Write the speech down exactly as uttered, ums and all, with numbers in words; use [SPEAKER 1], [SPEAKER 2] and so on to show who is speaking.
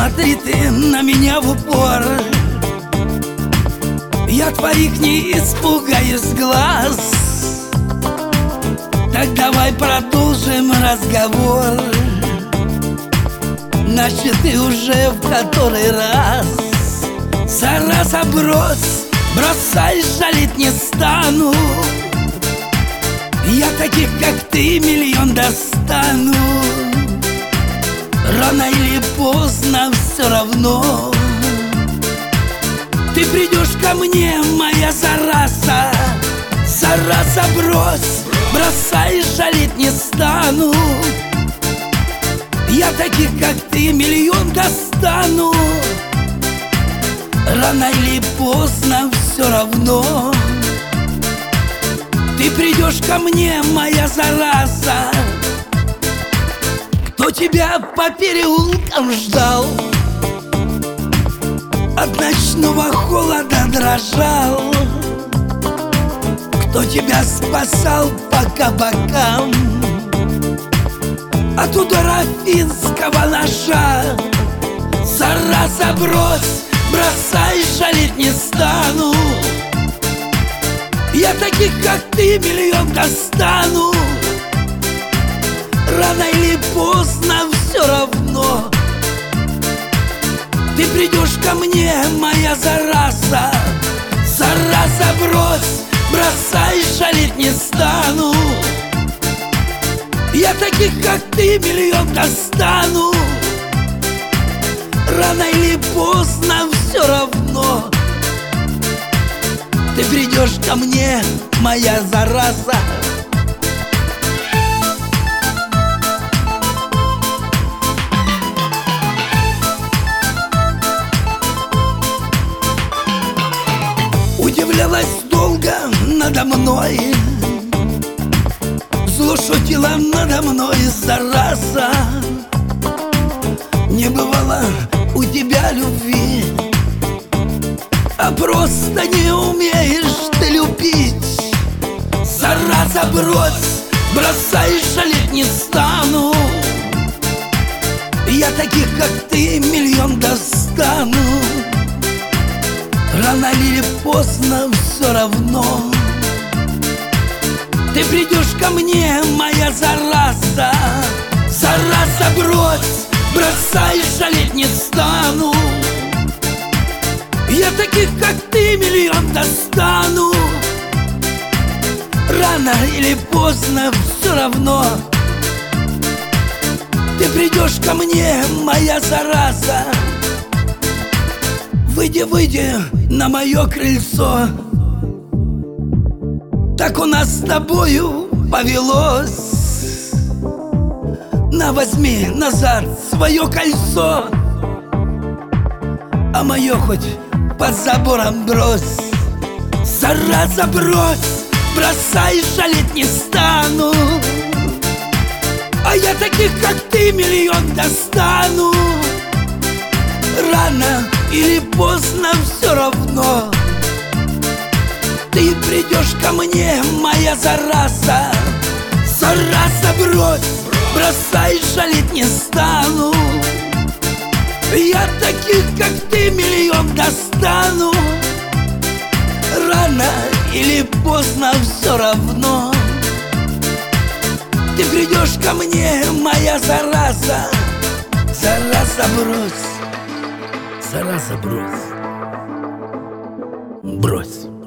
[SPEAKER 1] Посмотри ты на меня в упор, я твоих не испугаюсь глаз. Так давай продолжим разговор, начал ты уже в который раз. Зараза, брось, бросай, жалеть не стану. Я таких, как ты, миллион достану. Рано или поздно все равно ты придешь ко мне, моя зараза. Зараза, брось, бросай, жалеть не стану. Я таких, как ты, миллион достану. Рано или поздно все равно ты придешь ко мне, моя зараза. Кто тебя по переулкам ждал, от ночного холода дрожал? Кто тебя спасал по кабакам от удара финского ножа? Зараза, брось, бросай, жалеть не стану. Я таких, как ты, миллион достану. Рано или поздно все равно ты придешь ко мне, моя зараза. Зараза, брось, бросай, жалеть не стану. Я таких, как ты, миллион достану. Рано или поздно все равно ты придешь ко мне, моя зараза. Удивлялась долго надо мной, зло шутила надо мной, зараза. Не бывало у тебя любви, а просто не умеешь ты любить. Зараза, брось, бросай, жалеть не стану. Я таких, как ты, миллион достану. Рано или поздно все равно ты придешь ко мне, моя зараза. Зараза, брось, бросай, жалеть не стану. Я таких, как ты, миллион достану. Рано или поздно все равно ты придешь ко мне, моя зараза. Выйди, выйди на мое крыльцо, так у нас с тобою повелось. На, возьми назад свое кольцо, а мое хоть под забором брось. Зараза, брось, бросай, жалеть не стану. А я таких, как ты, миллион достану. Рано или поздно все равно ты придешь ко мне, моя зараза. Зараза, брось, бросай, жалеть не стану. Я таких, как ты, миллион достану. Рано или поздно все равно ты придешь ко мне, моя зараза. Зараза, брось, зараза, брось, брось.